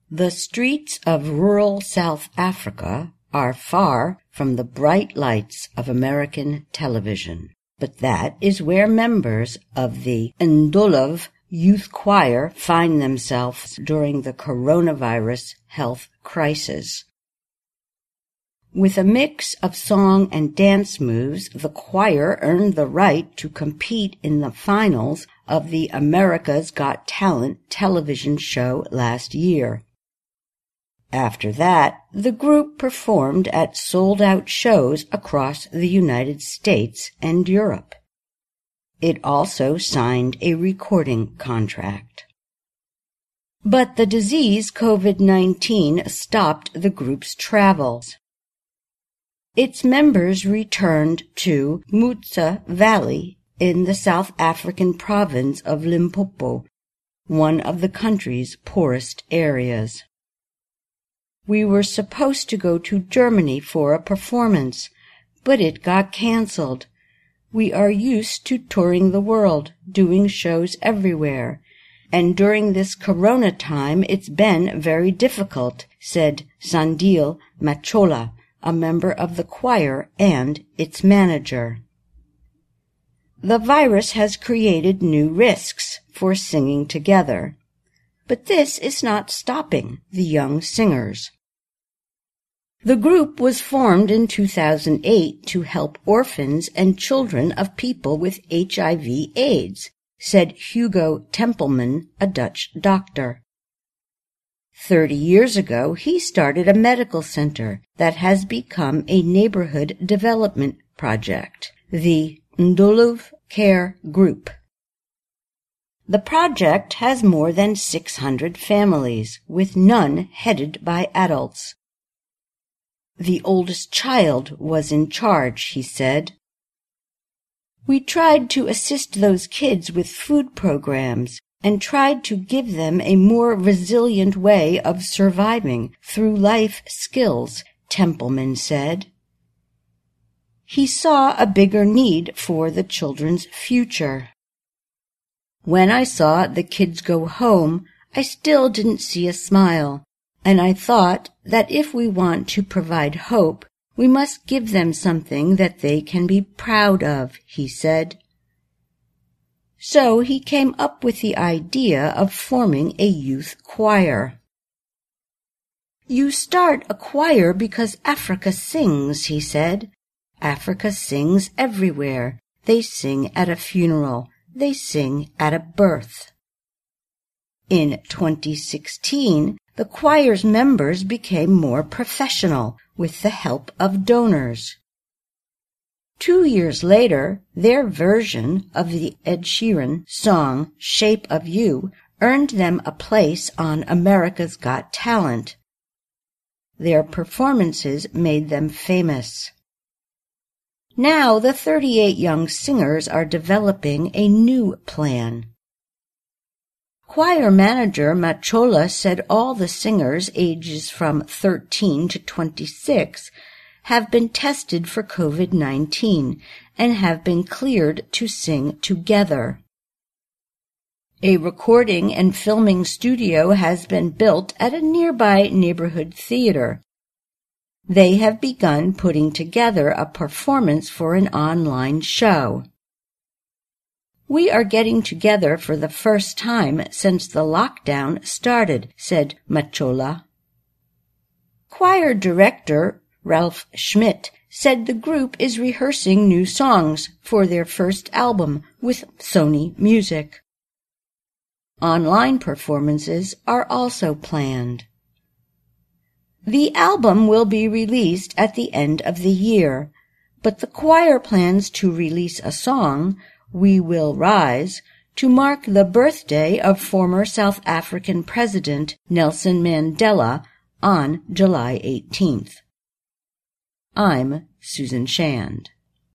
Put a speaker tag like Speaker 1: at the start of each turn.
Speaker 1: The streets of rural South Africa are far from the bright lights of American television, but that is where members of the Ndolov Youth Choir find themselves during the coronavirus health crisis. With a mix of song and dance moves, the choir earned the right to compete in the finals of the America's Got Talent television show last year. After that, the group performed at sold-out shows across the United States and Europe. It also signed a recording contract. But the disease COVID-19 stopped the group's travels. Its members returned to Mutsa Valley in the South African province of Limpopo, one of the country's poorest areas. We were supposed to go to Germany for a performance, but it got canceled. We are used to touring the world, doing shows everywhere, and during this corona time it's been very difficult, said Sandile Machola, a member of the choir and its manager. The virus has created new risks for singing together, but this is not stopping the young singers. The group was formed in 2008 to help orphans and children of people with HIV/AIDS, said Hugo Tempelman, a Dutch doctor. 30 years ago, he started a medical center that has become a neighborhood development project, the Ndolov Care Group. The project has more than 600 families, with none headed by adults. The oldest child was in charge, he said. We tried to assist those kids with food programs and tried to give them a more resilient way of surviving through life skills, Tempelman said. He saw a bigger need for the children's future. When I saw the kids go home, I still didn't see a smile, and I thought that if we want to provide hope, we must give them something that they can be proud of, he said. So he came up with the idea of forming a youth choir. You start a choir because Africa sings, he said. Africa sings everywhere. They sing at a funeral. They sing at a birth. In 2016, the choir's members became more professional with the help of donors. 2 years later, their version of the Ed Sheeran song Shape of You earned them a place on America's Got Talent. Their performances made them famous. Now the 38 young singers are developing a new plan. Choir manager Machola said all the singers ages from 13 to 26 have been tested for COVID-19 and have been cleared to sing together. A recording and filming studio has been built at a nearby neighborhood theater. They have begun putting together a performance for an online show. We are getting together for the first time since the lockdown started, said Machola. Choir director Ralph Schmidt said the group is rehearsing new songs for their first album with Sony Music. Online performances are also planned. The album will be released at the end of the year, but the choir plans to release a song, We Will Rise, to mark the birthday of former South African President Nelson Mandela on July 18th. I'm Susan Shand.